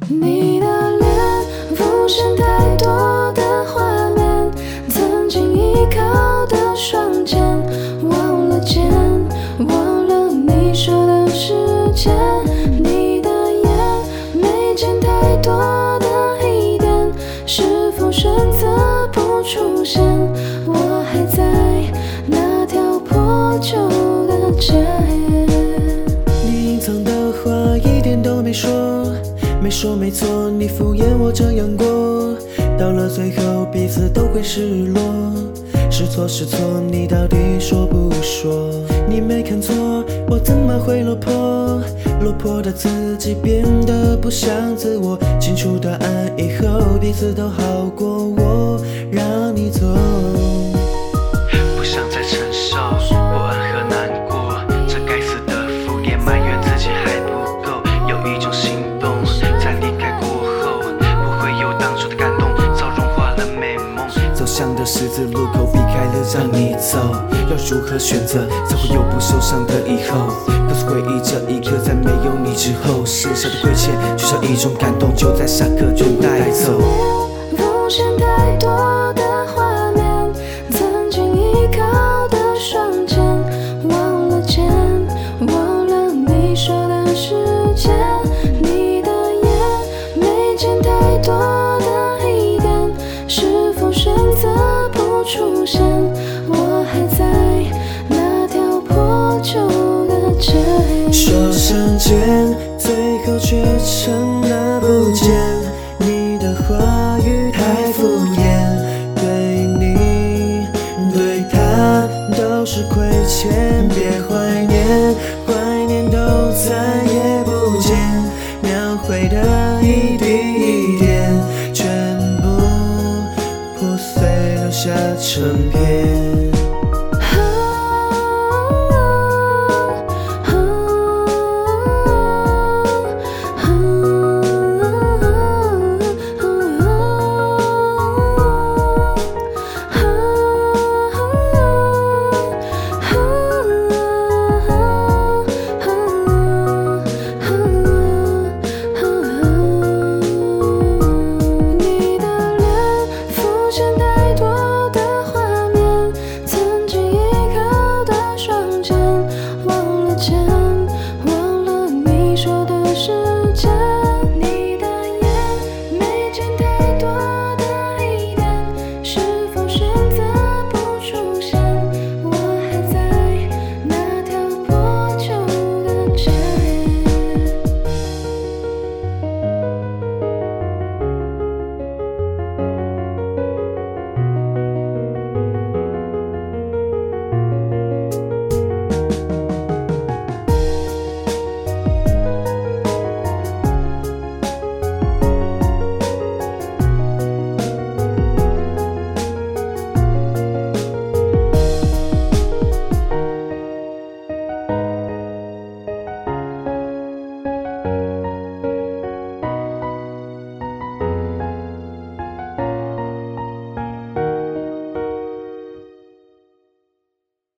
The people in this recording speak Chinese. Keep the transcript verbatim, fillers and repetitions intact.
你的脸浮现太多的画面，曾经依靠的双肩，忘了肩，忘了你说的时间。你的眼没见太多的一点，是否选择不出现？我还在那条破旧的街。 你隐藏的话一点都没说，没说没错，你敷衍我这样过，到了最后彼此都会失落，是错是错，你到底说不说？你没看错，我怎么会落魄？落魄的自己变得不像自我，清楚答案以后，彼此都好过，我让你走。 不想再承受不安和难过，这该死的敷衍，埋怨自己还不够。有一种心动，在离开过后，不会有当初的感动，早融化了美梦。 走向的十字路口，避开了让你走，要如何选择才会有不受伤的以后？告诉回忆这一刻，在没有你之后，剩下的亏欠，就像一种感动，就在下课就带走。 浮现太多的画面，曾经依靠的双肩，忘了肩，忘了你说的时间。你的眼没见太多的一点，是否选择不出现？我还在那条破旧的街。 说相见，最后却成了不见。你的话语太敷衍，对你对他都是亏欠，别怀念，怀念都再也不见，描绘的一笔一点，全部破碎留下成片。